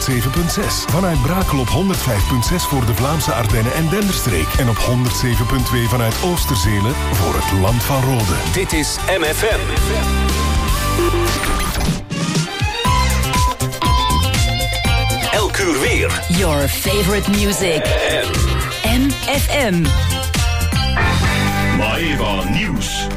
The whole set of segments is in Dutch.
107.6. Vanuit Brakel op 105.6 voor de Vlaamse Ardennen en Denderstreek. En op 107.2 vanuit Oosterzele voor het Land van Rode. Dit is MFM. Elk uur weer. Your favorite music. MFM. Maeva Nieuws.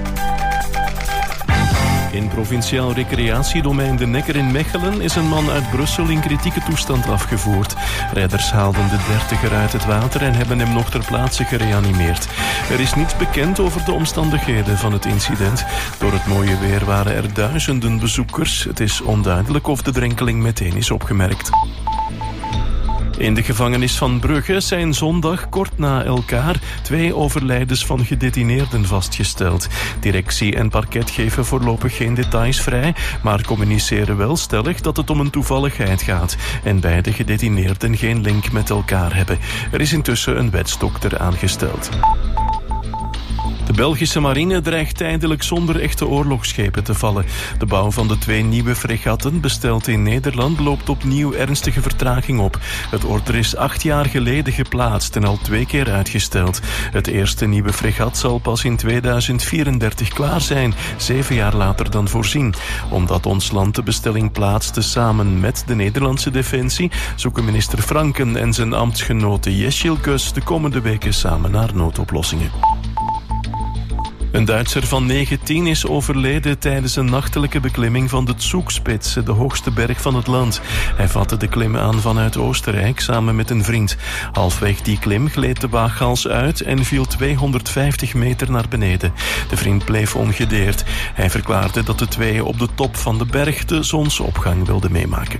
In provinciaal recreatiedomein De Nekker in Mechelen is een man uit Brussel in kritieke toestand afgevoerd. Rijders haalden de 30er uit het water en hebben hem nog ter plaatse gereanimeerd. Er is niets bekend over de omstandigheden van het incident. Door het mooie weer waren er duizenden bezoekers. Het is onduidelijk of de drenkeling meteen is opgemerkt. In de gevangenis van Brugge zijn zondag kort na elkaar 2 overlijdens van gedetineerden vastgesteld. Directie en parket geven voorlopig geen details vrij, maar communiceren wel stellig dat het om een toevalligheid gaat en beide gedetineerden geen link met elkaar hebben. Er is intussen een wetsdokter aangesteld. De Belgische marine dreigt tijdelijk zonder echte oorlogsschepen te vallen. De bouw van de 2 nieuwe fregatten, besteld in Nederland, loopt opnieuw ernstige vertraging op. Het order is 8 jaar geleden geplaatst en al 2 keer uitgesteld. Het eerste nieuwe fregat zal pas in 2034 klaar zijn, 7 jaar later dan voorzien. Omdat ons land de bestelling plaatste samen met de Nederlandse Defensie, zoeken minister Franken en zijn ambtsgenote Jeschilkus de komende weken samen naar noodoplossingen. Een Duitser van 19 is overleden tijdens een nachtelijke beklimming van de Zugspitze, de hoogste berg van het land. Hij vatte de klim aan vanuit Oostenrijk samen met een vriend. Halfweg die klim gleed de waaghals uit en viel 250 meter naar beneden. De vriend bleef ongedeerd. Hij verklaarde dat de 2 op de top van de berg de zonsopgang wilden meemaken.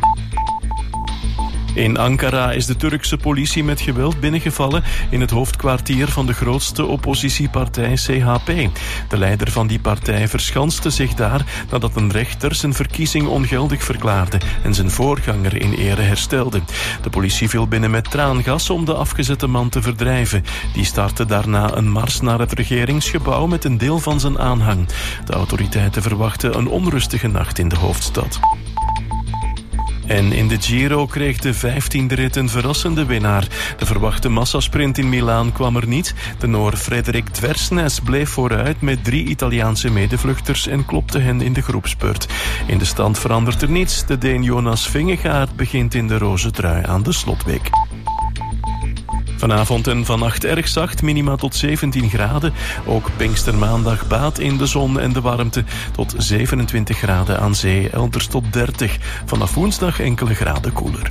In Ankara is de Turkse politie met geweld binnengevallen in het hoofdkwartier van de grootste oppositiepartij CHP. De leider van die partij verschanste zich daar nadat een rechter zijn verkiezing ongeldig verklaarde en zijn voorganger in ere herstelde. De politie viel binnen met traangas om de afgezette man te verdrijven. Die startte daarna een mars naar het regeringsgebouw met een deel van zijn aanhang. De autoriteiten verwachten een onrustige nacht in de hoofdstad. En in de Giro kreeg de 15e rit een verrassende winnaar. De verwachte massasprint in Milaan kwam er niet. De Noor Frederik Tversnes bleef vooruit met 3 Italiaanse medevluchters en klopte hen in de groepspurt. In de stand verandert er niets. De Deen Jonas Vingegaard begint in de roze trui aan de slotweek. Vanavond en vannacht erg zacht, minima tot 17 graden. Ook Pinkstermaandag baat in de zon en de warmte tot 27 graden aan zee, elders tot 30. Vanaf woensdag enkele graden koeler.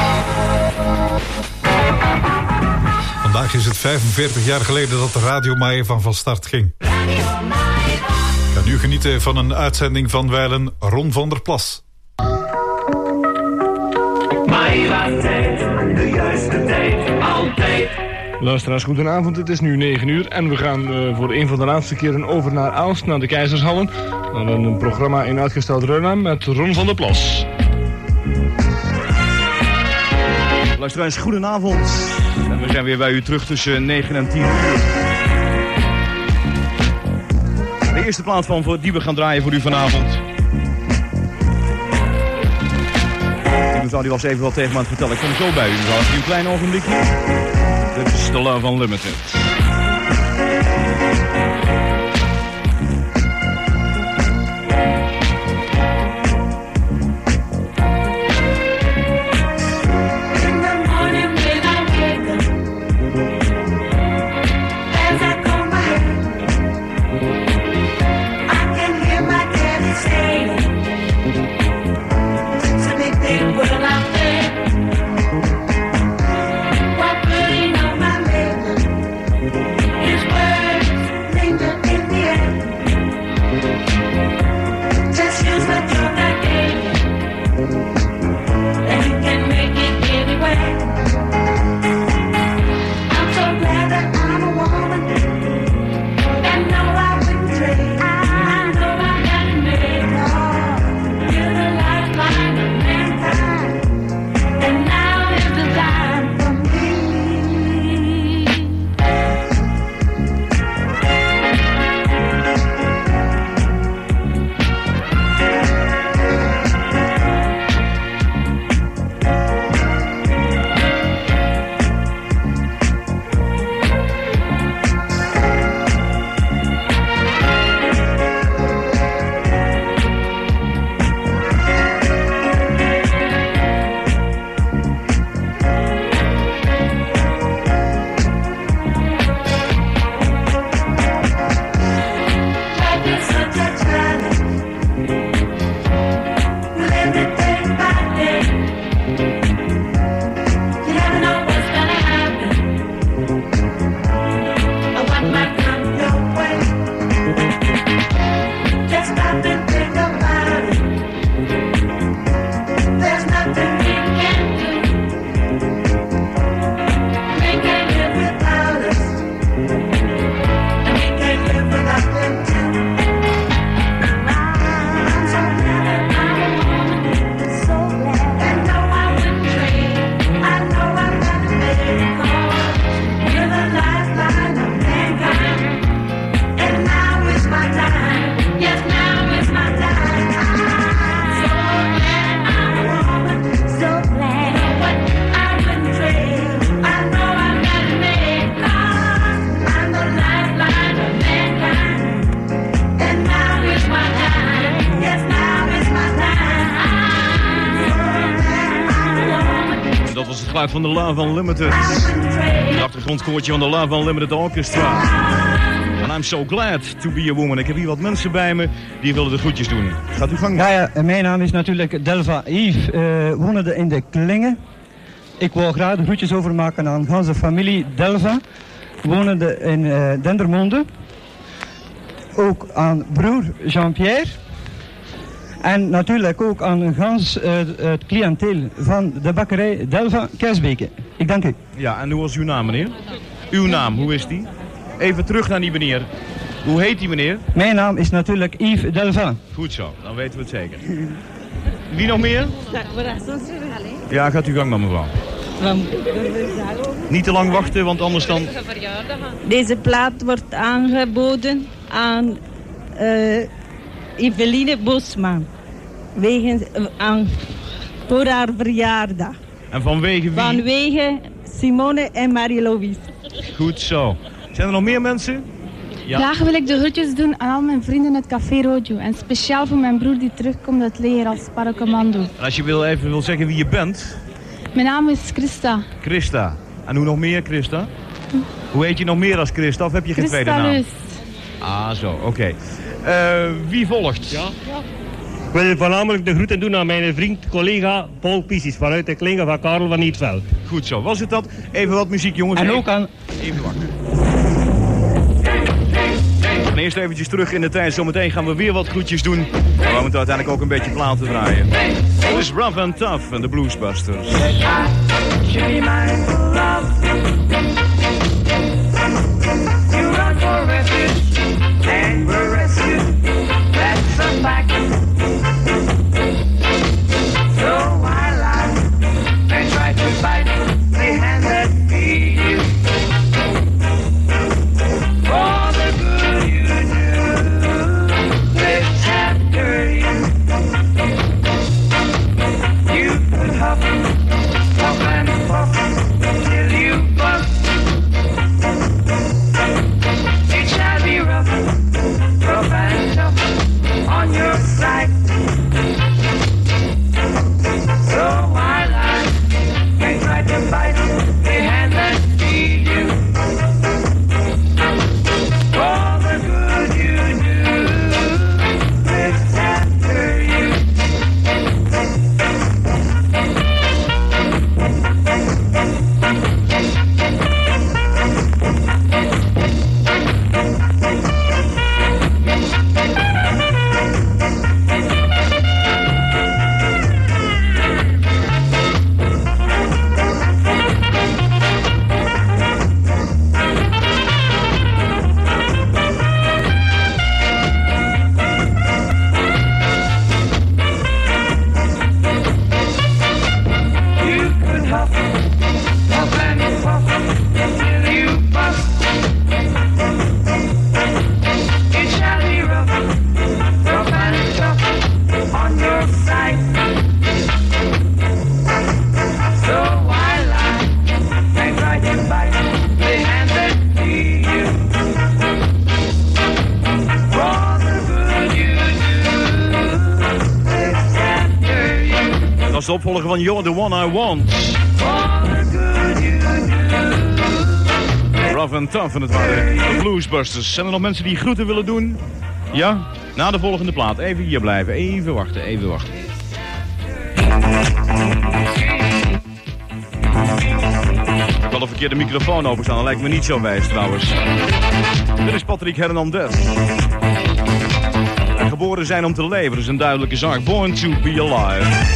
Vandaag is het 45 jaar geleden dat de Radio Maeva van start ging. Ga nu genieten van een uitzending van wijlen Ron van der Plas. Maeva-tijd, de juiste tijd, altijd. Luisteraars, goedenavond. Het is nu 9 uur en we gaan voor een van de laatste keren over naar Aalst, naar de Keizershallen. Naar een programma in uitgesteld Reunam met Ron van der Plas. Luisteraars, goedenavond. En we zijn weer bij u terug tussen 9 en 10 uur. De eerste plaat van die we gaan draaien voor u vanavond. Mevrouw, die was even wat tegen me aan het vertellen. Ik kom zo bij u, mevrouw. Even een klein ogenblikje. Dit is The Love Unlimited. What putting on my makeup dat was het geluid van de Love Unlimited. Het achtergrondkoortje van de Love Unlimited Orchestra. And I'm so glad to be a woman. Ik heb hier wat mensen bij me die willen de groetjes doen. Gaat u gang. Ja, mijn naam is natuurlijk Delva Yves, wonende in de Klingen. Ik wou graag de groetjes overmaken aan onze familie Delva, wonende in Dendermonde. Ook aan broer Jean-Pierre. En natuurlijk ook aan gans het cliënteel van de bakkerij Delva Kersbeke. Ik dank u. Ja, en hoe was uw naam, meneer? Uw naam, hoe is die? Even terug naar die meneer. Hoe heet die meneer? Mijn naam is natuurlijk Yves Delva. Goed zo, dan weten we het zeker. Wie nog meer? Ja, gaat uw gang maar, mevrouw. Niet te lang wachten, want anders dan... Deze plaat wordt aangeboden aan Eveline Bosman. Voor haar verjaardag. En vanwege wie? Vanwege Simone en Marie-Louise. Goed zo. Zijn er nog meer mensen? Ja. Graag wil ik de groetjes doen aan al mijn vrienden in het Café Rodio. En speciaal voor mijn broer die terugkomt uit het leger als paracommando. En als je even wil zeggen wie je bent? Mijn naam is Christa. Christa. En hoe nog meer, Christa? Hoe heet je nog meer als Christa? Of heb je geen tweede naam? Christa Lus. Ah, zo. Oké. Wie volgt? Ja. Ik wil voornamelijk de groeten doen aan mijn vriend, collega Paul Pisis vanuit de Klingen van Karel van Nietveld. Goed zo. Was het dat? Even wat muziek, jongens. En ook aan... Even wachten. En eerst eventjes terug in de tijd. Zometeen gaan we weer wat groetjes doen. Maar we moeten uiteindelijk ook een beetje platen draaien. Dit is Rough and Tough en de Bluesbusters. De opvolger van You're the One I Want. Rough and Tough en het waren de Bluesbusters. Zijn er nog mensen die groeten willen doen? Ja? Na de volgende plaat. Even hier blijven. Even wachten, even wachten. Ik heb wel een verkeerde microfoon openstaan. Dat lijkt me niet zo wijs trouwens. Dit is Patrick Hernandez. En geboren zijn om te leven. Dat is een duidelijke zaak. Born to be alive.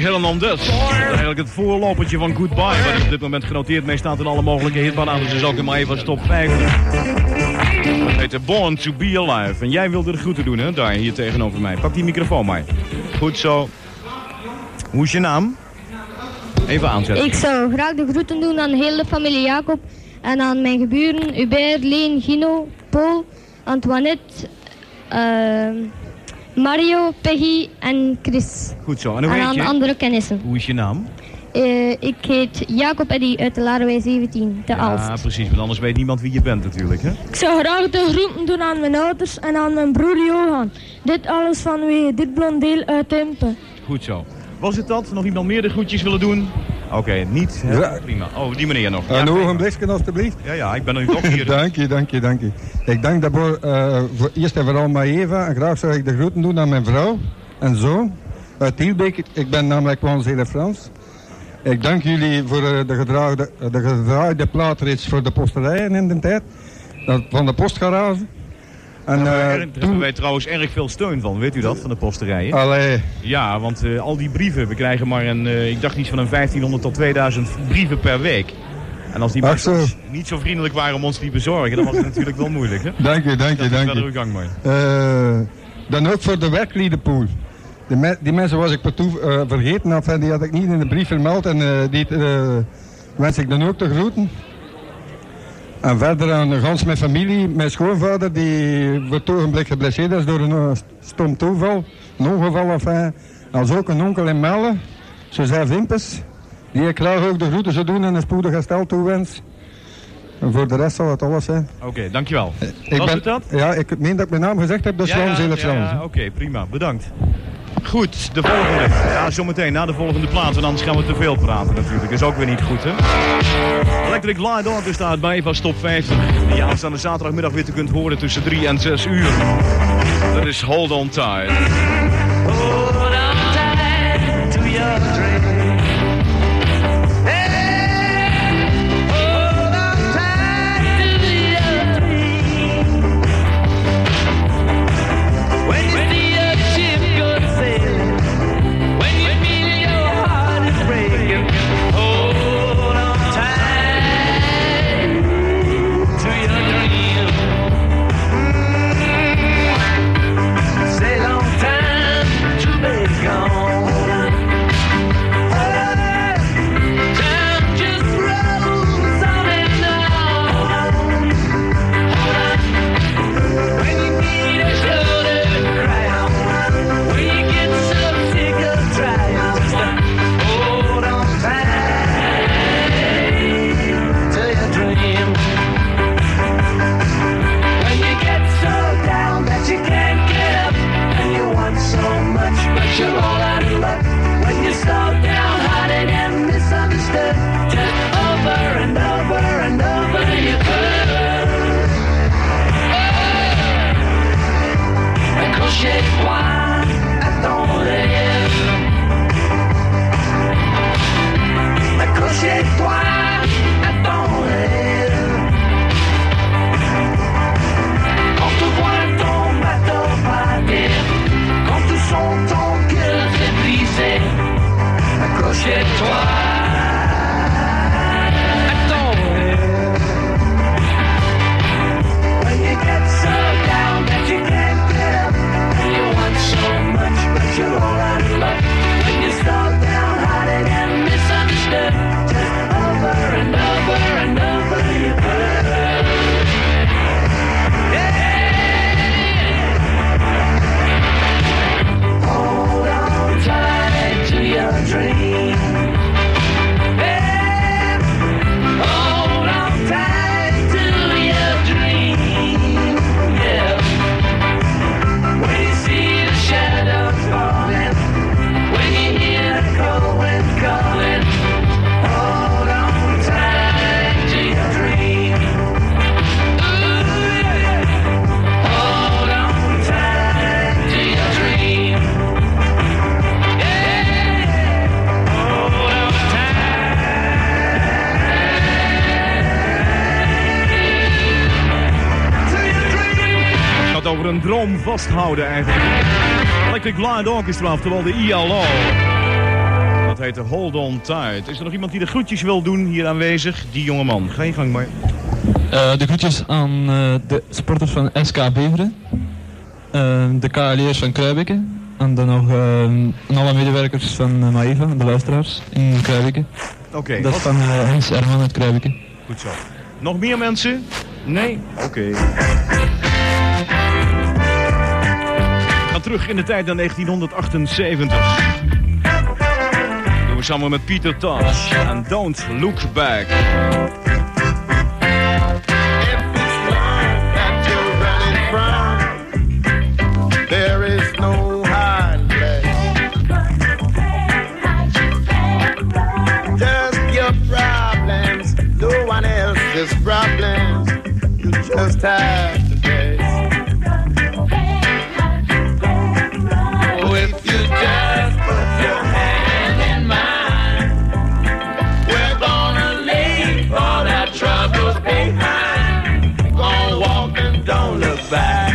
Hernandez. Eigenlijk het voorlopertje van Goodbye, waar hij op dit moment genoteerd mee staat in alle mogelijke hitbananen. Dus ook in mijn even top 50. Dat heet Born to be Alive. En jij wilde de groeten doen, hè? Daar, hier tegenover mij. Pak die microfoon maar. Goed zo. Hoe is je naam? Even aanzetten. Ik zou graag de groeten doen aan de hele familie Jacob. En aan mijn geburen Hubert, Leen, Gino, Paul, Antoinette, Mario, Peggy en Chris. Goed zo. En hoe heet je? Aan andere kennissen. Hoe is je naam? Ik heet Jacob Eddy uit de Laarweg 17, te Aalst. Ja, precies. Want anders weet niemand wie je bent natuurlijk, hè? Ik zou graag de groeten doen aan mijn ouders en aan mijn broer Johan. Dit alles vanwege dit blondeel uit Impen. Goed zo. Was het dat? Nog iemand meer de groetjes willen doen? Oké, niet. Ja. Prima. Oh, die meneer nog. Een ogenblikje alstublieft. Ja, ik ben er nu toch hier. Dank je. Ik dank daarvoor eerst en vooral mijn Eva. En graag zou ik de groeten doen aan mijn vrouw en zoon uit Tielbeek. Ik ben namelijk Wanzele Frans. Ik dank jullie voor de gedraaide plaatreeds voor de posterijen in de tijd. Van de postgarage. En, daar hebben wij trouwens erg veel steun van, weet u dat, van de posterijen? Allee. Ja, want al die brieven, we krijgen maar ik dacht iets van een 1500 tot 2000 brieven per week. En als die mensen niet zo vriendelijk waren om ons die bezorgen, dan was het natuurlijk wel moeilijk, hè? Dank je. Verder uw gang maar. Dan ook voor de werkliedenpool. Die mensen was ik partout vergeten, die had ik niet in de brief vermeld en die wens ik dan ook te groeten. En verder aan gans mijn familie, mijn schoonvader die voor het ogenblik geblesseerd is door een stom toeval, een ongeval enfin. Als ook een onkel in Melle, José Vimpes, die ik graag ook de groeten zou doen en een spoedig herstel toewens. En voor de rest zal het alles zijn. Oké, dankjewel. Was het dat? Ja, ik meen dat ik mijn naam gezegd heb, dus Wanzele Frans. Ja, oké, prima, bedankt. Goed, de volgende. Ja, zometeen na de volgende plaat, want anders gaan we te veel praten natuurlijk. Dat is ook weer niet goed, hè? Electric Light Orchestra uit bij van Top 50. Die je aanstaande zaterdagmiddag weer te kunt horen tussen 3 en 6 uur. Dat is Hold On Tight. Hold on tight to your dream. Over een droom vasthouden eigenlijk. Electric Light Orchestra, oftewel de ILO. dat heette Hold On Tight. Is er nog iemand die de groetjes wil doen hier aanwezig? Die jongeman, ga je gang maar. De groetjes aan de sporters van SK Beveren. De KL'ers van Kruibeke. En dan nog aan alle medewerkers van Maeva, de luisteraars in Kruibeke. Oké. Dat is van Hens Erman uit Kruibeke. Goed zo. Nog meer mensen? Nee? Oké. We gaan terug in de tijd naar 1978. Doen we samen met Peter Tosh en Don't Look Back. There is no hiding place. Just your problems, no one else's problems. You just have to face. Oh, if you just put your hand in mine, we're gonna leave all our troubles behind. Gonna walk and don't look back.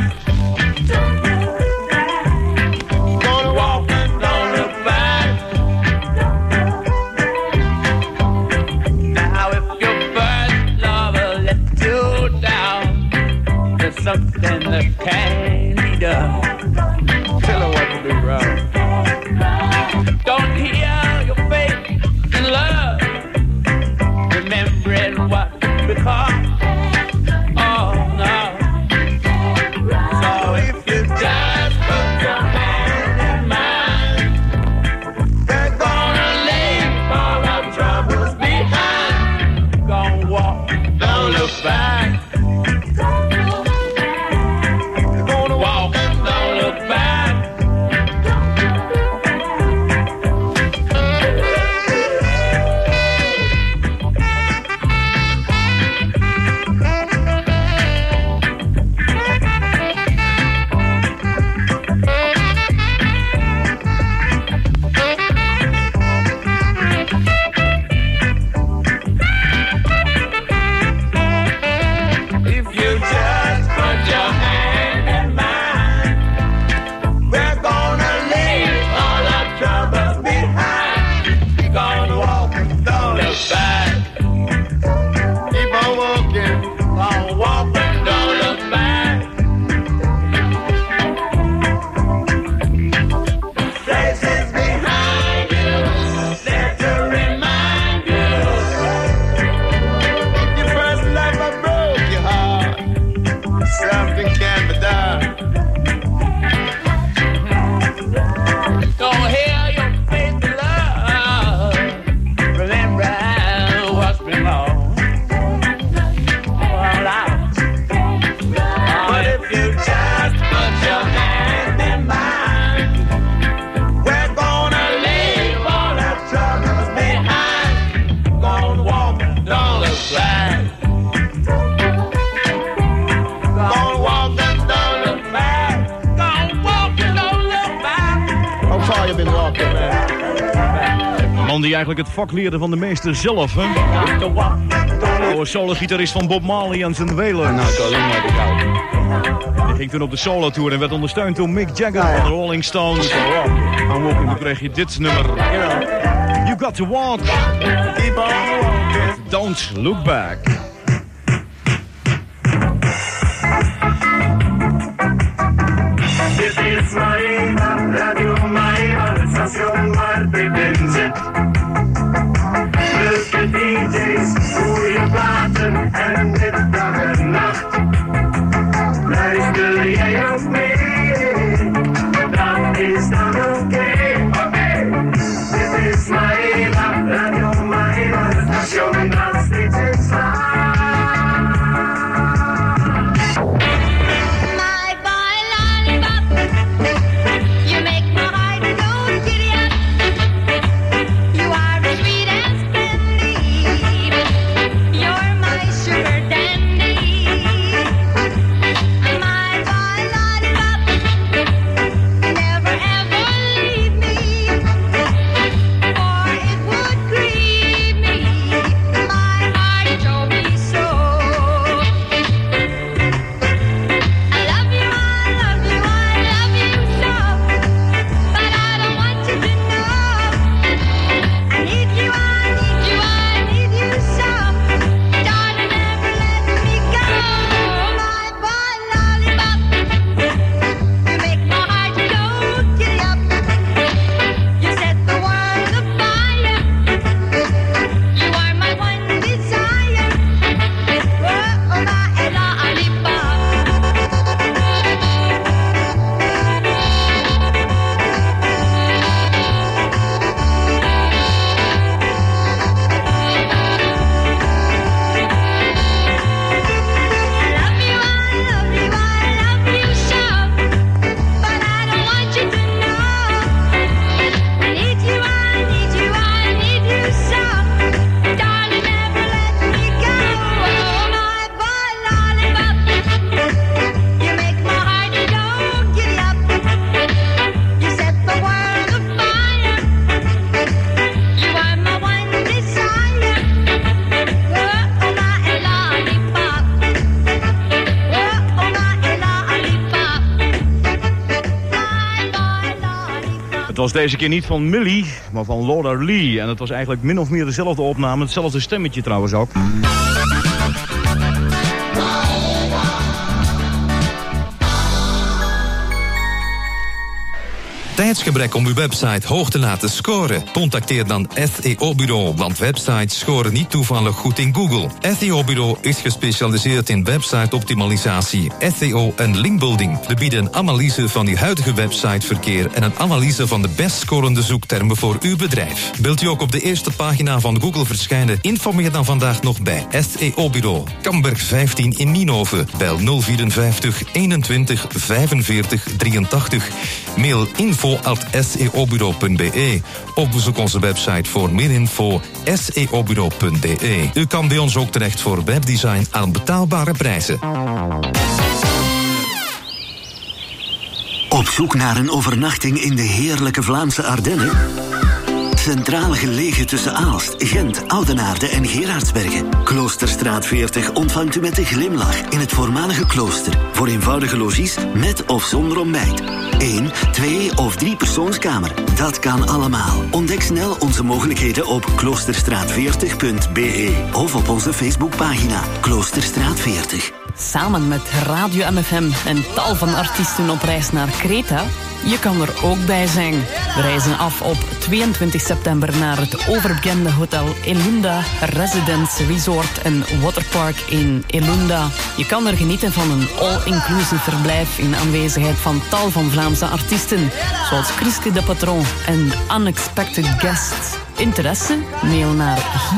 Something that can be done. Tell her what to do, bro. Don't heal your faith in love, remembering what become. Oh no. So if you just put your hand in mine, we're gonna leave all our troubles behind. Gonna walk, don't look back. Die eigenlijk het vak leerde van de meester zelf, hè? Oude solo-gitarist van Bob Marley en zijn Wailers. Die ging toen op de solo-tour en werd ondersteund door Mick Jagger van de Rolling Stones. En dan kreeg je dit nummer. You got to walk. Keep on walking. Don't look back. Dit is Maeva, Radio Maeva, het station waar ik in zit. Leuke DJ's, goede platen en dit dag en nacht. Luister jij ook mee, dat is dan oké. Dit is Maeva, Radio Maeva, het station dat steeds in slaat. was deze keer niet van Millie, maar van Laura Lee. En het was eigenlijk min of meer dezelfde opname, hetzelfde stemmetje trouwens ook. Tijdsgebrek om uw website hoog te laten scoren? Contacteer dan SEO Bureau, want websites scoren niet toevallig goed in Google. SEO Bureau is gespecialiseerd in website-optimalisatie, SEO en linkbuilding. We bieden een analyse van uw huidige websiteverkeer en een analyse van de best scorende zoektermen voor uw bedrijf. Wilt u ook op de eerste pagina van Google verschijnen? Informeer dan vandaag nog bij SEO Bureau. Kamberg 15 in Nienhoven. Bel 054 21 45 83. Mail info@seobureau.be of bezoek onze website voor meer info seobureau.be. U kan bij ons ook terecht voor webdesign aan betaalbare prijzen. Op zoek naar een overnachting in de heerlijke Vlaamse Ardennen? Centraal gelegen tussen Aalst, Gent, Oudenaarde en Gerardsbergen. Kloosterstraat 40 ontvangt u met een glimlach in het voormalige klooster. Voor eenvoudige logies met of zonder ontbijt. 1, 2 of 3 persoonskamer. Dat kan allemaal. Ontdek snel onze mogelijkheden op kloosterstraat40.be of op onze Facebookpagina Kloosterstraat 40. Samen met Radio MFM en tal van artiesten op reis naar Kreta. Je kan er ook bij zijn. We reizen af op 22 september naar het overbekende hotel Elunda Residence Resort en Waterpark in Elunda. Je kan er genieten van een all-inclusive verblijf in aanwezigheid van tal van Vlaamse artiesten, zoals Chriske de Patron en Unexpected Guests. Interesse? Mail naar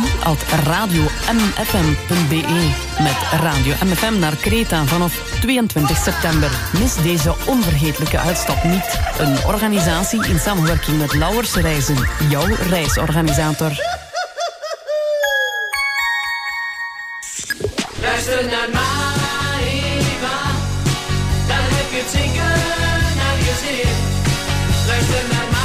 hi@radiomfm.be met Radio MFM naar Kreta vanaf 22 september. Mis deze onvergetelijke uitstap niet. Een organisatie in samenwerking met Lauwers Reizen, jouw reisorganisator. Luister naar Maïva, dan heb je het zingen naar je zin. Luister naar Maïva.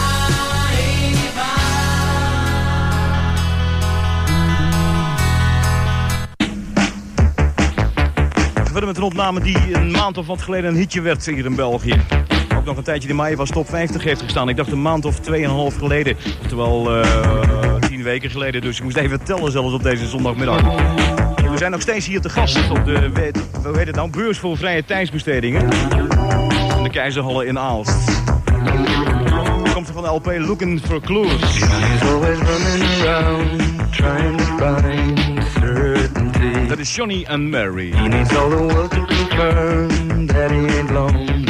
Verder met een opname die een maand of wat geleden een hitje werd hier in België. Ook nog een tijdje in Maïva's top 50 heeft gestaan. Ik dacht een maand of 2,5 geleden. Oftewel 10 weken geleden. Dus ik moest even tellen zelfs op deze zondagmiddag. We zijn nog steeds hier te gast op de beurs voor vrije tijdsbestedingen. In de Keizerhallen in Aalst. Komt er van de LP Looking for Clues. He's always running around, trying to find certainty. Dat is Johnny and Mary. He needs all the world to confirm that he ain't lonely.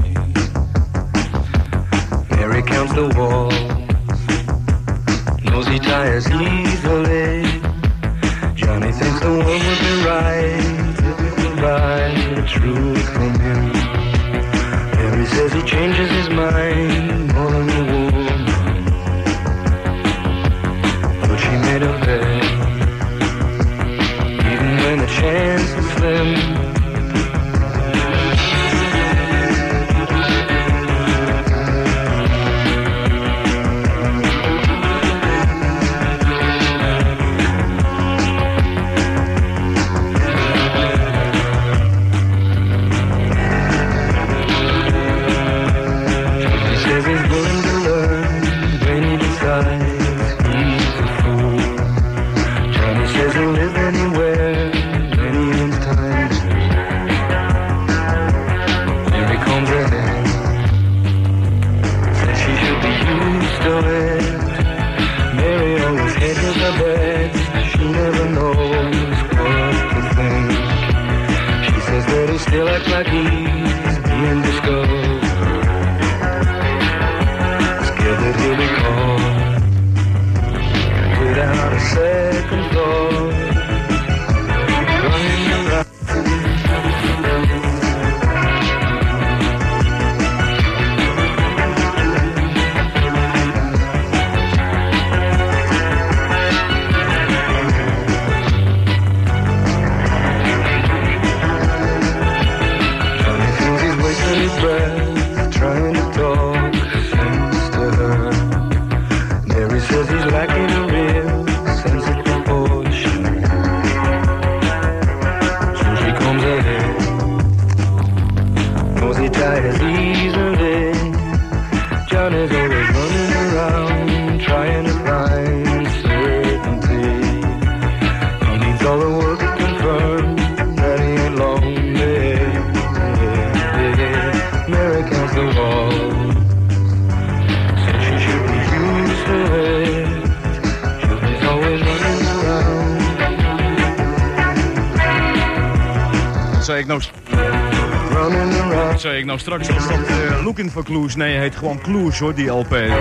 Mary counts the walls, knows he tires easily. Johnny thinks the world would be right if we could buy the truth from him. Mary says he changes his mind more than a woman, but she made a bet, even when the chance was slim. zei ik nou straks als dat Looking for Clues? Nee, hij heet gewoon Clues hoor, die LP. Daar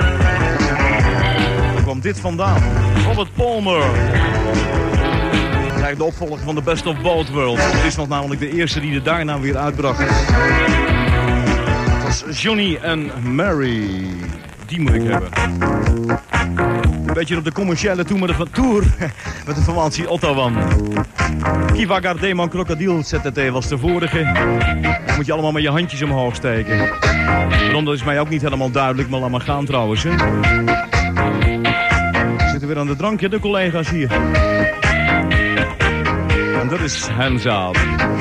kwam dit vandaan. Robert Palmer. Eigenlijk de opvolger van The Best of Both Worlds. Het is nog namelijk de eerste die er daarna weer uitbracht. Het was Johnny and Mary. Die moet ik hebben. Een beetje op de commerciële tour met de formatie Ottawan. Kiva Gardeman Krokodil ZTT was de vorige. Dan moet je allemaal met je handjes omhoog steken. Waarom, dat is mij ook niet helemaal duidelijk, maar laat maar gaan trouwens. Hè. We zitten weer aan de drank, hè, de collega's hier. En dat is Hands Up.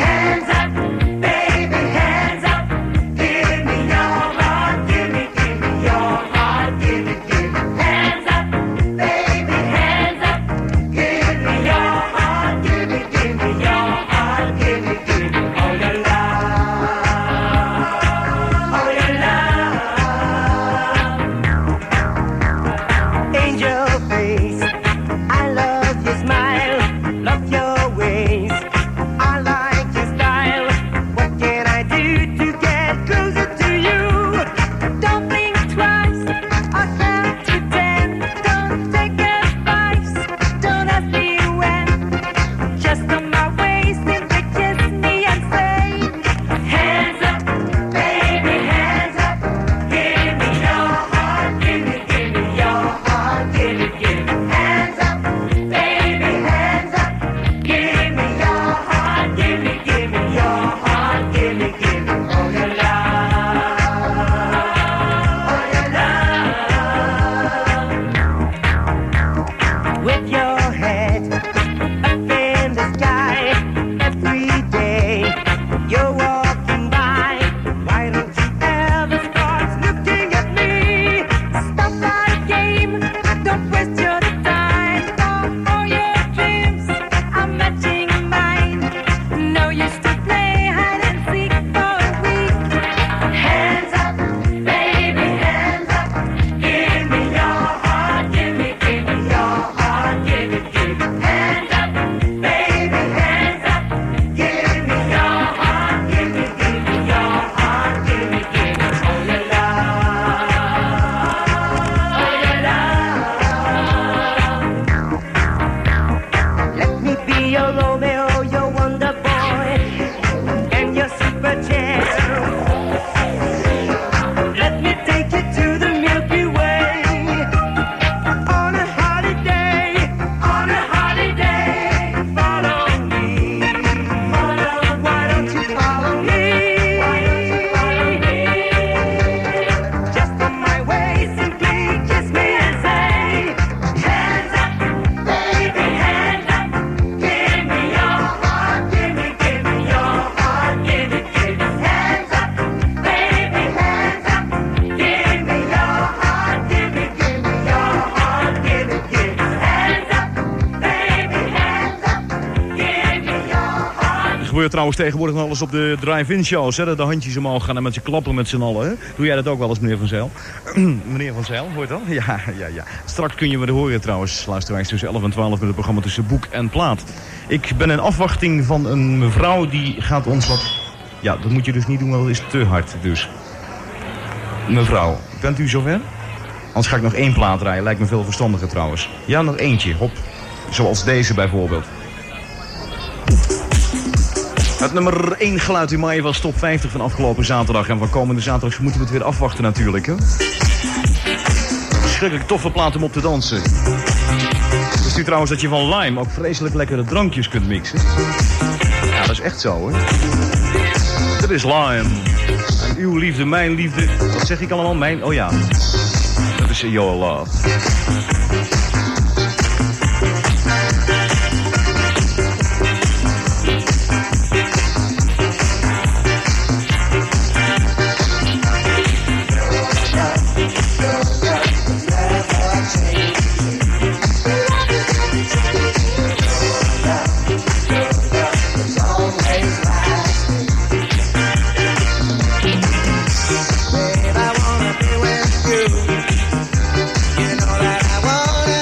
Trouwens tegenwoordig nog alles op de drive-in shows, hè, dat de handjes omhoog gaan en met z'n klappen met z'n allen. Hè. Doe jij dat ook wel eens, meneer Van Zijl? Meneer Van Zijl, hoort dat? Ja. Straks kun je me horen trouwens, luisteraars, tussen 11 en 12 met het programma Tussen Boek en Plaat. Ik ben in afwachting van een mevrouw die gaat ons wat... Ja, dat moet je dus niet doen, want dat is te hard dus. Mevrouw, bent u zover? Anders ga ik nog 1 plaat rijden, lijkt me veel verstandiger trouwens. Ja, nog eentje, hop. Zoals deze bijvoorbeeld. Het nummer 1 geluid in mei was top 50 van afgelopen zaterdag. En van komende zaterdag moeten we het weer afwachten natuurlijk. Hè? Verschrikkelijk toffe plaat om op te dansen. Wist u trouwens dat je van Lime ook vreselijk lekkere drankjes kunt mixen? Ja, dat is echt zo, hè. Dit is Lime. En uw liefde, mijn liefde. Wat zeg ik allemaal? Mijn? Oh ja. Dat is Your Love. I wanna be with you. You know that I wanna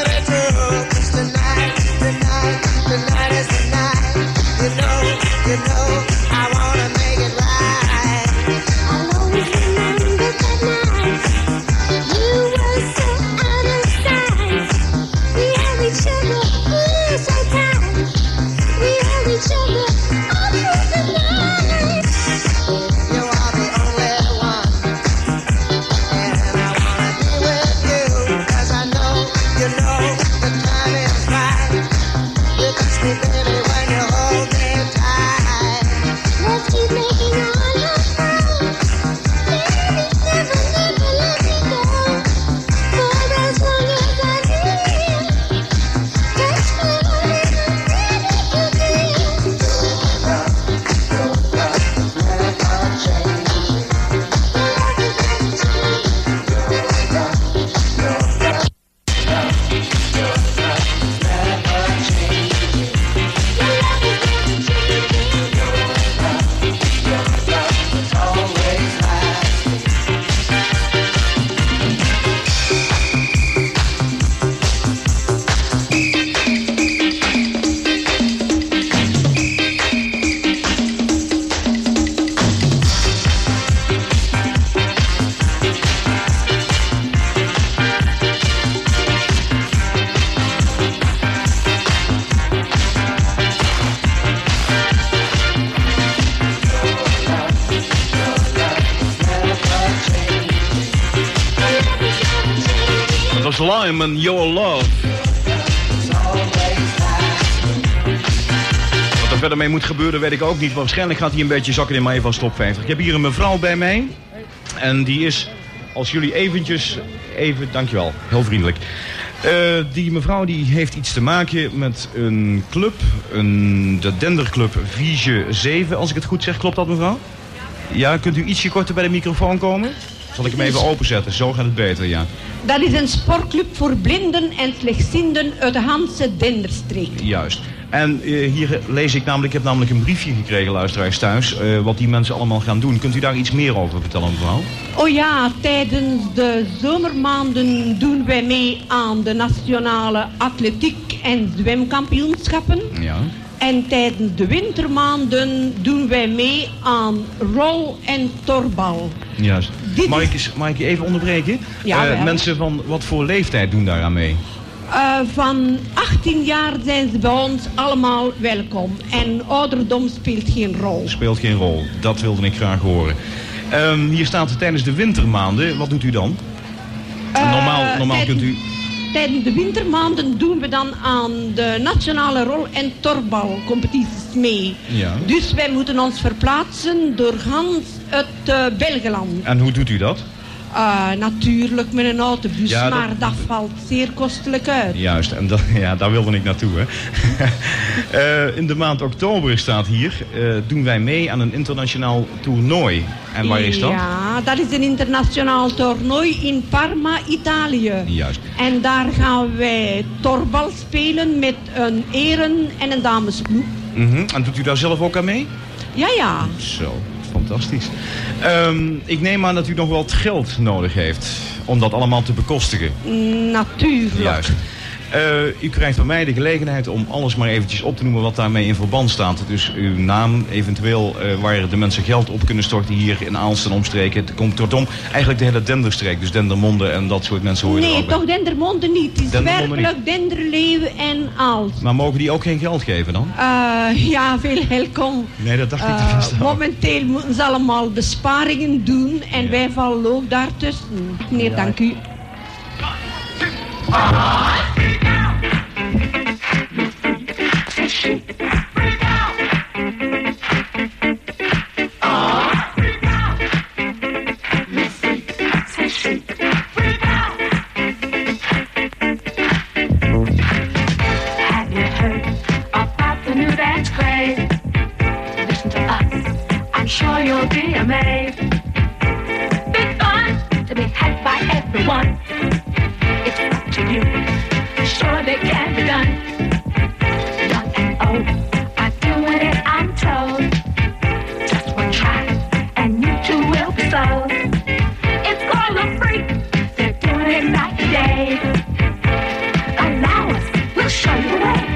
was Lime and Your Love. Wat er verder mee moet gebeuren weet ik ook niet. Waarschijnlijk gaat hij een beetje zakken in mijn Top 50. Ik heb hier een mevrouw bij mij. En die is, als jullie even, dankjewel, heel vriendelijk. Die mevrouw die heeft iets te maken met een club, de Denderclub Viege 7, als ik het goed zeg. Klopt dat, mevrouw? Ja, kunt u ietsje korter bij de microfoon komen? Zal ik hem even openzetten, zo gaat het beter, ja. Dat is een sportclub voor blinden en slechtzienden uit de Hanse Denderstreek. Juist. En hier lees ik namelijk, ik heb namelijk een briefje gekregen, luisteraars thuis, wat die mensen allemaal gaan doen. Kunt u daar iets meer over vertellen, mevrouw? Oh ja, tijdens de zomermaanden doen wij mee aan de nationale atletiek- en zwemkampioenschappen. Ja. En tijdens de wintermaanden doen wij mee aan rol- en torbal. Juist. Mag ik je even onderbreken? Ja, mensen van wat voor leeftijd doen daaraan mee? Van 18 jaar zijn ze bij ons allemaal welkom. En ouderdom speelt geen rol. Speelt geen rol, dat wilde ik graag horen. Hier staat tijdens de wintermaanden, wat doet u dan? Normaal kunt u... Tijdens de wintermaanden doen we dan aan de nationale rol- en torbalcompetities mee. Ja. Dus wij moeten ons verplaatsen door gans het Belgeland. En hoe doet u dat? Natuurlijk met een autobus, Ja, maar dat valt zeer kostelijk uit. Juist, en daar wilde ik naartoe. Hè. In de maand oktober staat hier, doen wij mee aan een internationaal toernooi. En waar is dat? Ja, dat is een internationaal toernooi in Parma, Italië. Juist. En daar gaan wij torbal spelen met een heren- en een damesploeg. En doet u daar zelf ook aan mee? Ja. Zo, fantastisch. Ik neem aan dat u nog wel wat geld nodig heeft om dat allemaal te bekostigen. Natuurlijk. Juist. U krijgt van mij de gelegenheid om alles maar eventjes op te noemen wat daarmee in verband staat. Dus uw naam, eventueel waar de mensen geld op kunnen storten hier in Aalst en omstreken. Het komt kortom eigenlijk de hele Denderstreek, dus Dendermonde en dat soort mensen hoor je er Nee, ook bij. toch Dendermonde niet. Het is Dendermonde werkelijk Denderleeuwen en Aalst. Maar mogen die ook geen geld geven dan? Ja, veel welkom. Nee, dat dacht ik te verstaan. Momenteel moeten ze allemaal besparingen doen en wij vallen ook daartussen. Meneer, dank u. Sure you'll be amazed. Big fun to be had by everyone. It's up to you. Sure they can be done. Young and old are doing it, I'm told. Just one try and you too will be sold. It's called a freak. They're doing it night and day. Allow us, we'll show you the way.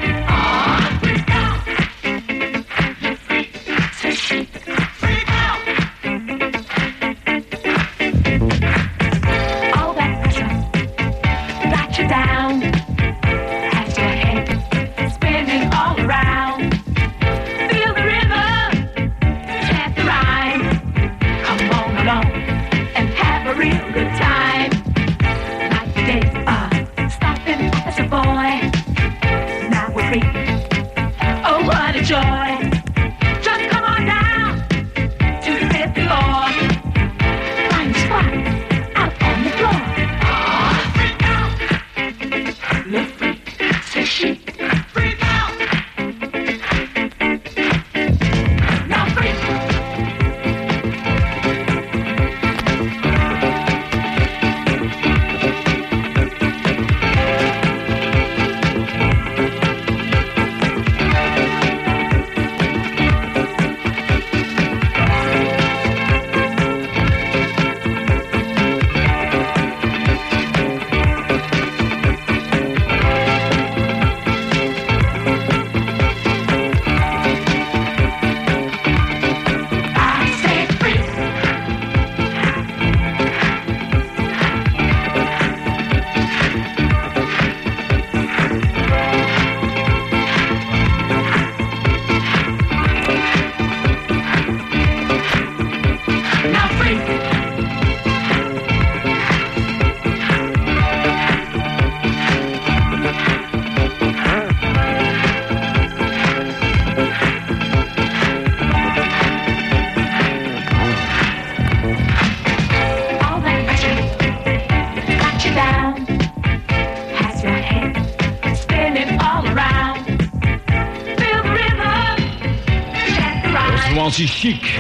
Francis Chic.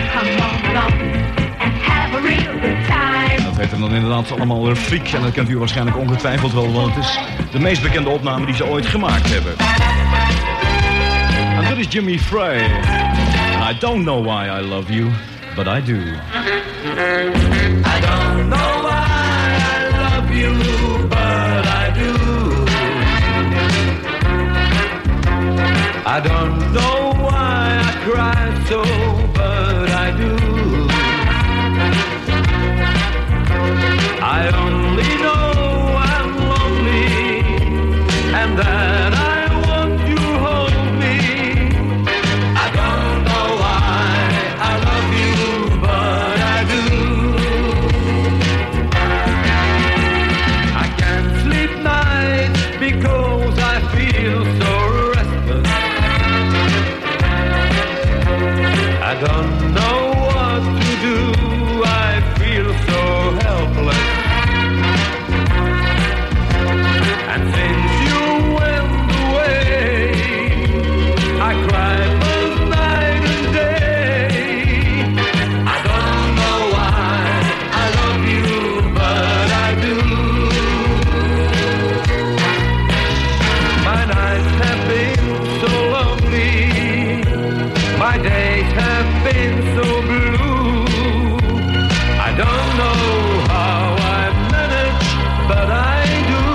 Dat heet hem dan inderdaad allemaal Freak. En dat kent u waarschijnlijk ongetwijfeld wel, want het is de meest bekende opname die ze ooit gemaakt hebben. En dit is Jimmy Frey. I don't know why I love you, but I do. I don't know why I love you, but I do. I don't know why I cry so, but I do. I only know I'm lonely, and that I want you to hold me. I don't know why I love you, but I do. I can't sleep nights because I feel so restless. I don't know what to do, I feel so helpless. And since you went away, I cry both night and day. I don't know why I love you, but I do. My nights have been so lonely, my days have been so blue. I don't know how I manage, but I do.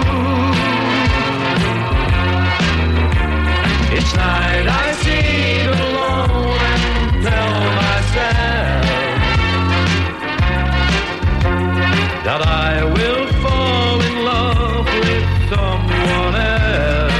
Each night I sit alone and tell myself that I will fall in love with someone else.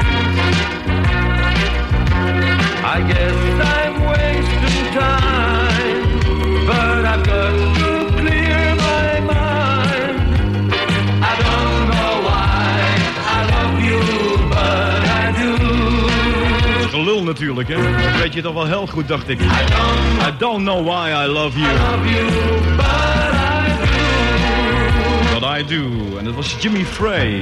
I guess I'm wasting time, but I've got to clear my mind. I don't know why I love you, but I do. Gelul natuurlijk, hè? Dat weet je toch wel heel goed, dacht ik. I don't know why I love you. But I do. En dat was Jimmy Frey.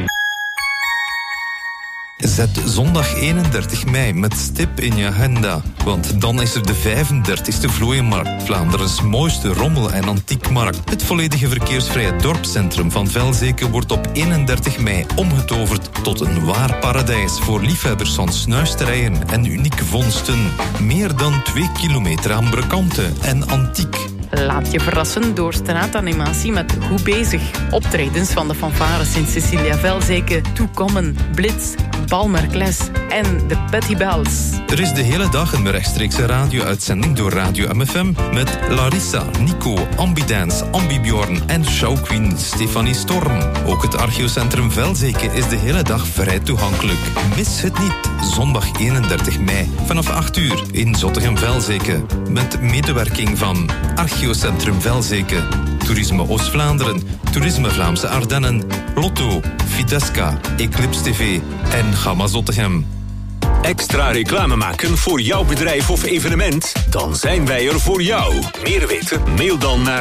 Zet zondag 31 mei met stip in je agenda. Want dan is er de 35e Vlooienmarkt, Vlaanderens mooiste rommel- en antiekmarkt. Het volledige verkeersvrije dorpscentrum van Velzeke wordt op 31 mei omgetoverd tot een waar paradijs voor liefhebbers van snuisterijen en unieke vondsten. Meer dan 2 kilometer aan brokanten en antiek. Laat je verrassen door straatanimatie met Goed Bezig. Optredens van de fanfare Sint-Cecilia Velzeke, Toekommen, Blitz, Balmerkles en de Petty Bells. Er is de hele dag een rechtstreekse radio-uitzending door Radio MFM met Larissa, Nico, Ambidance, Ambibjorn en showqueen Stefanie Storm. Ook het archeocentrum Velzeke is de hele dag vrij toegankelijk. Mis het niet, zondag 31 mei vanaf 8 uur in Zottegem-Velzeke. Met medewerking van Archeocentrum Velzeke, Toerisme Oost-Vlaanderen, Toerisme Vlaamse Ardennen, Lotto, Fidesca, Eclipse TV en Gamma Zottegem. Extra reclame maken voor jouw bedrijf of evenement? Dan zijn wij er voor jou. Meer weten? Mail dan naar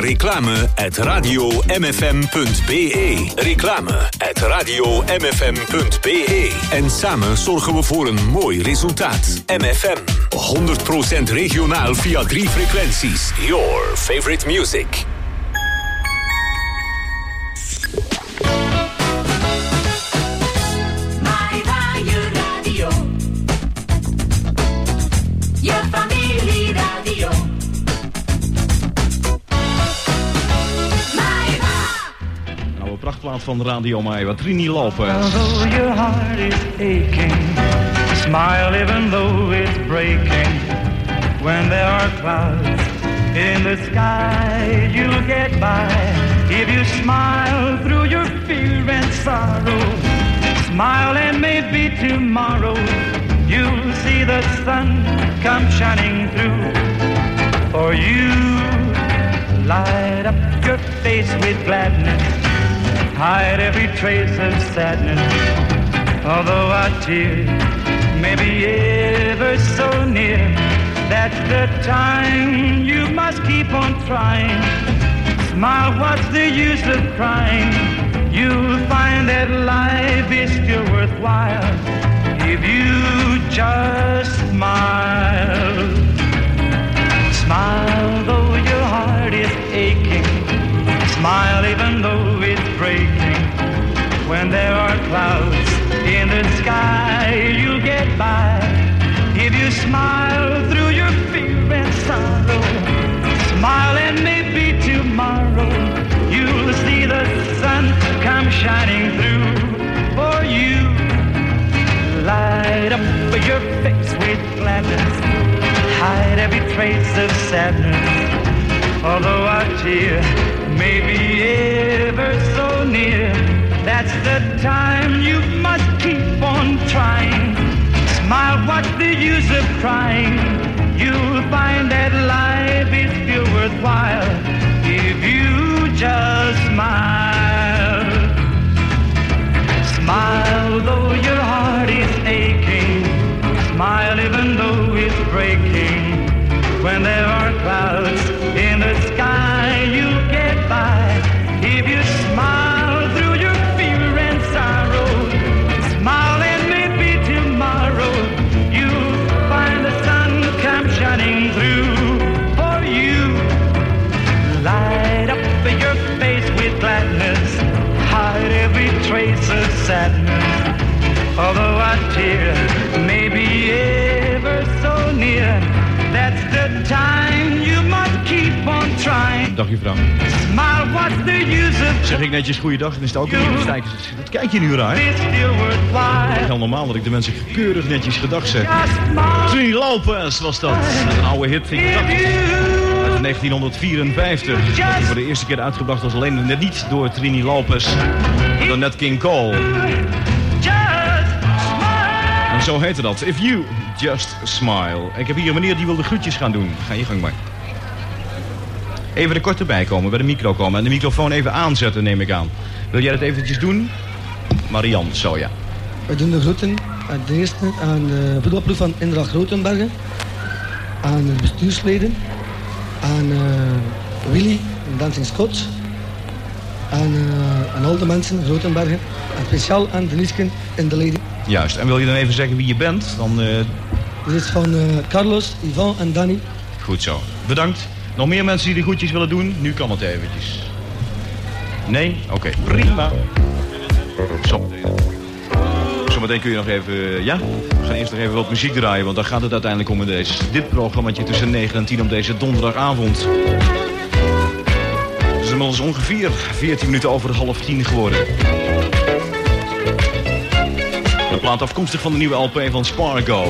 reclame@radiomfm.be. Reclame@radiomfm.be. En samen zorgen we voor een mooi resultaat. MFM, 100% regionaal via 3 frequenties. Your favorite music. Prachtplaat van Radio Maiva, Trini Lopez. Although your heart is aching, smile even though it's breaking. When there are clouds in the sky, you'll get by. If you smile through your fear and sorrow, smile and maybe tomorrow you'll see the sun come shining through. For you, light up your face with gladness, hide every trace of sadness. Although our tears may be ever so near, that's the time you must keep on trying. Smile, what's the use of crying? You'll find that life is still worthwhile if you just smile. Smile. smile through your fear and sorrow. Smile and maybe tomorrow you'll see the sun come shining through for you. Light up your face with gladness, hide every trace of sadness. Although our tear may be ever so near, that's the time you must keep on trying. Smile, what's the use of crying? You'll find that life is still worthwhile if you just smile. Smile though your heart is aching. Smile even though it's breaking. When there are clouds in the sky, you'll get by. If you smile through your fear and sorrow, smile and maybe tomorrow you'll find the sun come shining through for you. Light up your face with gladness, hide every trace of sadness. Although our tear may be ever so near, that's the time you must keep on trying. Dag juffrouw. Smile, what's the use of... Zeg ik netjes goeiedag, dan is het ook weer een stijkers. Wat kijk je nu raar? Het is heel normaal dat ik de mensen keurig netjes gedag zeg. Trini Lopez was dat. Een oude hit, ik dacht. Uit 1954. Dat is voor de eerste keer uitgebracht als alleen net niet door Trini Lopez, maar door Nat King Cole. En zo heette dat. If you just smile. Ik heb hier een meneer die wil de groetjes gaan doen. Ga je gang maar. Even er kort erbij komen, bij de micro komen. En de microfoon even aanzetten, neem ik aan. Wil jij dat eventjes doen? Marian, zo ja. We doen de groeten ten eerste aan de voetbalploeg van Indracht Rotenbergen. Aan de bestuursleden. Aan Willy en Dancing Scott. Aan al de mensen in Rotenbergen. En speciaal aan Denisken en de lady. Juist, en wil je dan even zeggen wie je bent? Dan, Dit is van Carlos, Ivan en Danny. Goed zo, bedankt. Nog meer mensen die de groetjes willen doen? Nu kan het eventjes. Nee? Oké, prima. Zometeen kun je nog even... Ja? We gaan eerst nog even wat muziek draaien, want daar gaat het uiteindelijk om in dit programmaatje tussen 9 en 10 op deze donderdagavond. Het is inmiddels ongeveer 14 minuten over 9:30 geworden. Een plaat afkomstig van de nieuwe LP van Spargo.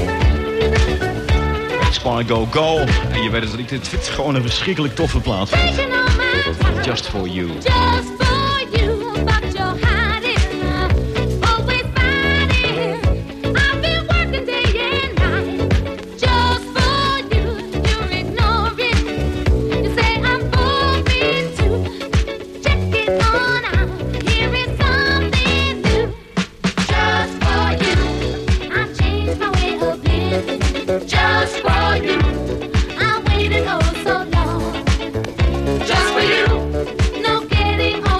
Spargo Go. En je weet het niet, het vindt gewoon een verschrikkelijk toffe plaat. Just for you. Just for you, but you're hiding, always fighting. I've been working day and night. Just for you, you're ignoring. You say I'm boring too. Check it on out, here is something new. Just for you, I changed my way of living. Just for you, I waited oh so long. Just for you, no getting on.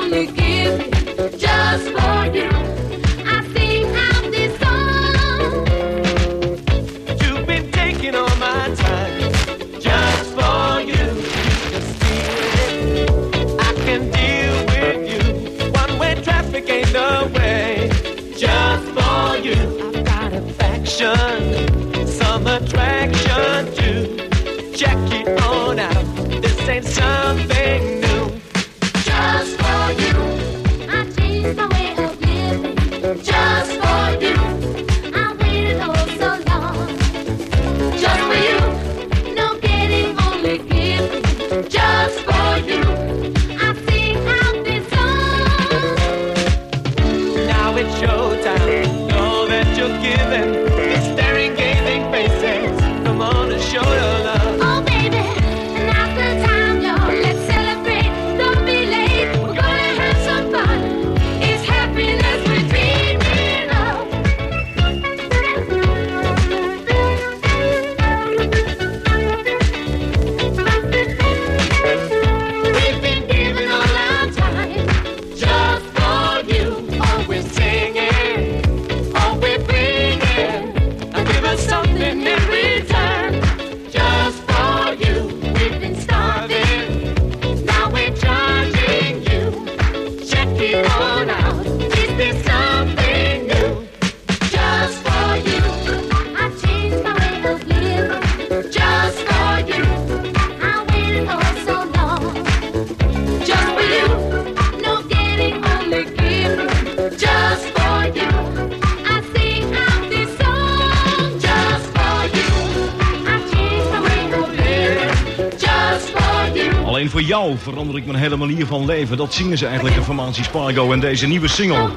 alleen voor jou verander ik mijn hele manier van leven. Dat zingen ze eigenlijk, de formatie Spargo en deze nieuwe single.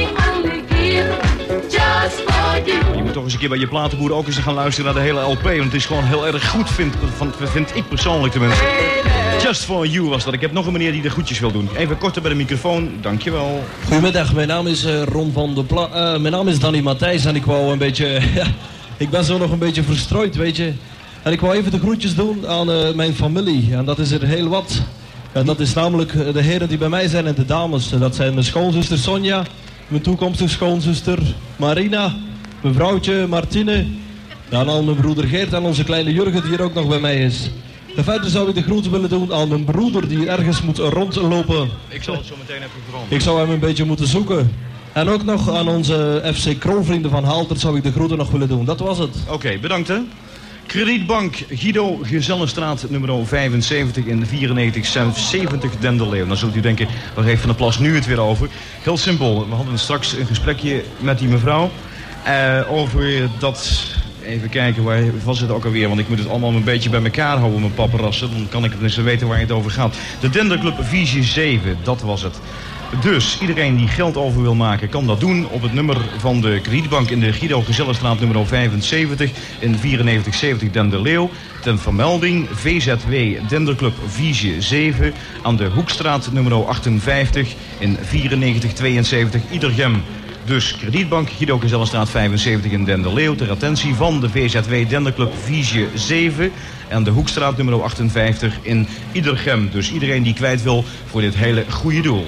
Je moet toch eens een keer bij je platenboer ook eens gaan luisteren naar de hele LP. Want het is gewoon heel erg goed, vind ik persoonlijk tenminste. Just for you was dat. Ik heb nog een meneer die de groetjes wil doen. Even korter bij de microfoon, dankjewel. Goedemiddag, mijn naam is Ron van de mijn naam is Danny Matthijs en ik wou een beetje... ik ben zo nog een beetje verstrooid, weet je. En ik wou even de groetjes doen aan mijn familie. En dat is er heel wat. En dat is namelijk de heren die bij mij zijn en de dames. Dat zijn mijn schoonzuster Sonja, mijn toekomstige schoonzuster Marina, mijn vrouwtje Martine, dan al mijn broeder Geert en onze kleine Jurgen die er ook nog bij mij is. En verder zou ik de groeten willen doen aan mijn broeder die ergens moet rondlopen. Ik zal het zo meteen even veranderen. Ik zou hem een beetje moeten zoeken. En ook nog aan onze FC Kroonvrienden van Haltert zou ik de groeten nog willen doen. Dat was het. Oké, bedankt hè. Kredietbank Guido Gezellenstraat nummer 75 in 9470 Denderleeuw. Dan zult u denken, waar heeft Van der Plas nu het weer over? Heel simpel, we hadden straks een gesprekje met die mevrouw over dat... Even kijken, waar was het ook alweer? Want ik moet het allemaal een beetje bij elkaar houden, mijn papperassen. Dan kan ik het eens weten waar het over gaat. De Denderclub Visie 7, dat was het. Dus iedereen die geld over wil maken, kan dat doen op het nummer van de kredietbank in de Guido Gezellenstraat nummer 75 in 9470 Denderleeuw. Ten vermelding VZW Denderclub Visie 7 aan de Hoekstraat nummer 58 in 9472 Iedergem. Dus kredietbank Guido Gezellenstraat 75 in Denderleeuw ter attentie van de VZW Denderclub Visie 7 en de Hoekstraat nummer 58 in Iedergem. Dus iedereen die kwijt wil voor dit hele goede doel.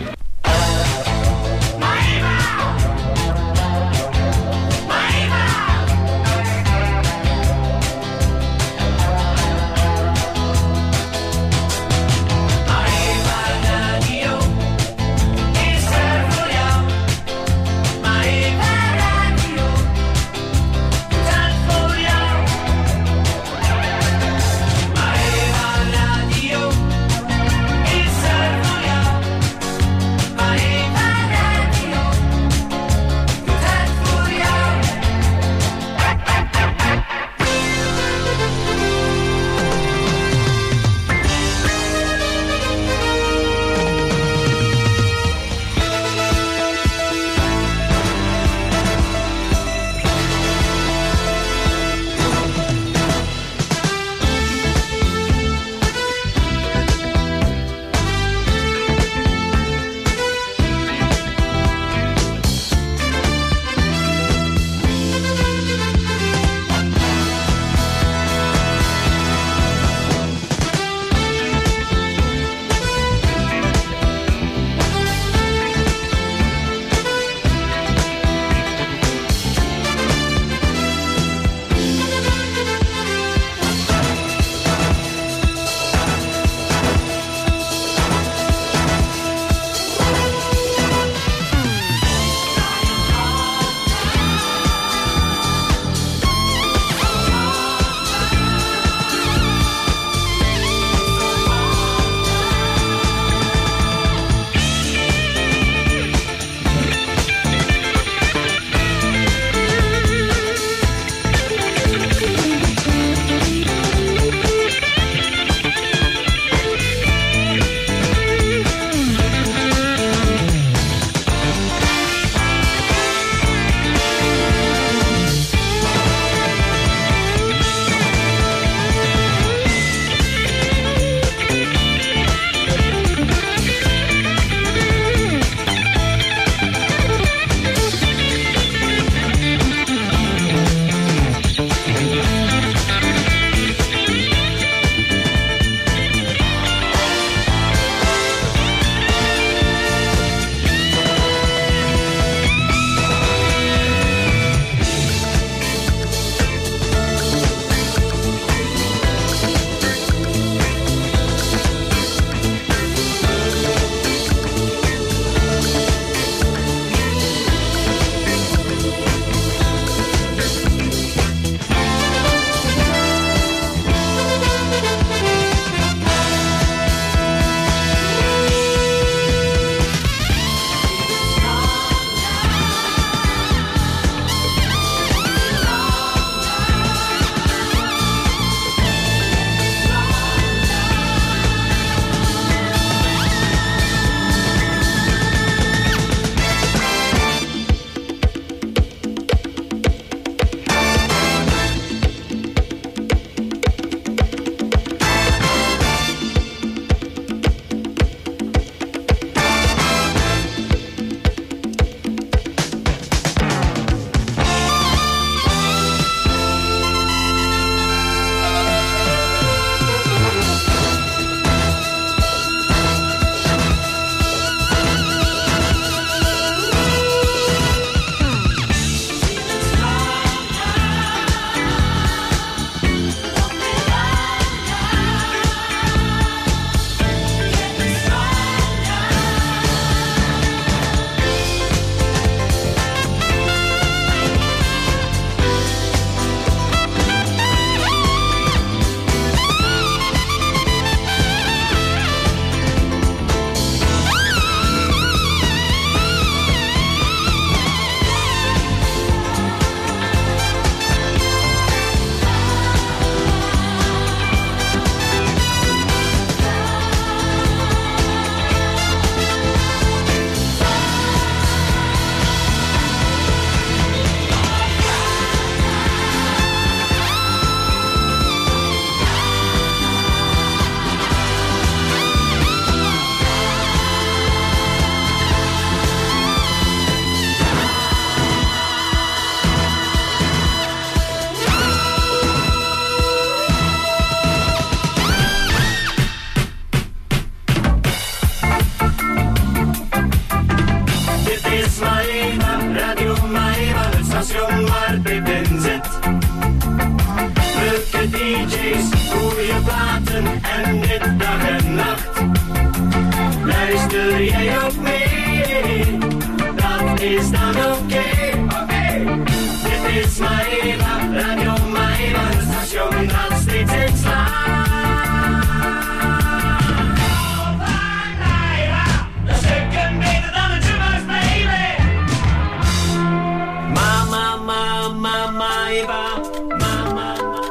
DJ's, goede platen en dit dag en nacht. Luister jij ook mee? Dat is dan ook